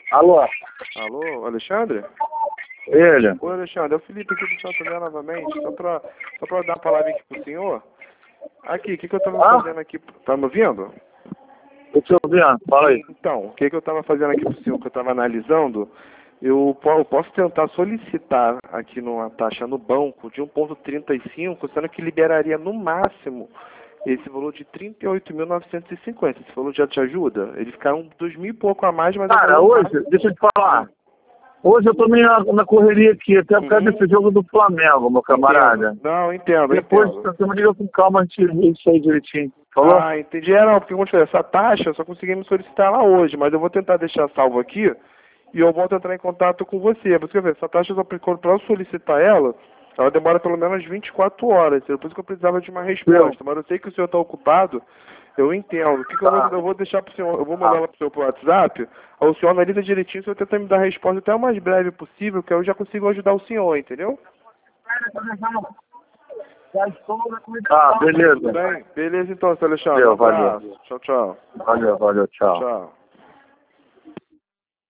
Alô? Alô, Alexandre? Ele? Oi, Alexandre, é o Felipe aqui do Santo André novamente, só pra dar uma palavra aqui pro senhor. Aqui, o que eu tava fazendo aqui, tá me ouvindo? Eu te ouvindo, fala aí. Então, o que eu tava fazendo aqui pro senhor, que eu tava analisando, eu posso tentar solicitar aqui numa taxa no banco de 1,35, sendo que liberaria no máximo esse valor de 38.950. Esse valor já te ajuda? Ele fica uns 2.000 e pouco a mais, mas... Cara, hoje, deixa eu te falar. Hoje eu tô meio na correria aqui, até por causa desse jogo do Flamengo, meu camarada. Entendo. Não, entendo. Depois você me liga com calma, a gente vê isso aí direitinho. Falou? Ah, entendi. Não, porque como eu te falei, essa taxa eu só consegui me solicitar ela hoje, mas eu vou tentar deixar salvo aqui e eu volto a entrar em contato com você. Por isso que eu falei, essa taxa, para eu solicitar ela demora pelo menos 24 horas. Por isso que eu precisava de uma resposta. Mas eu sei que o senhor está ocupado, eu entendo. O que eu vou deixar para o senhor? Eu vou mandar ela para o senhor por WhatsApp, aí o senhor analisa direitinho, se eu tentar me dar a resposta até o mais breve possível, que eu já consigo ajudar o senhor, entendeu? Beleza. Tudo bem? Beleza então, seu Alexandre. Valeu. Tchau, tchau. Valeu, tchau. Tchau.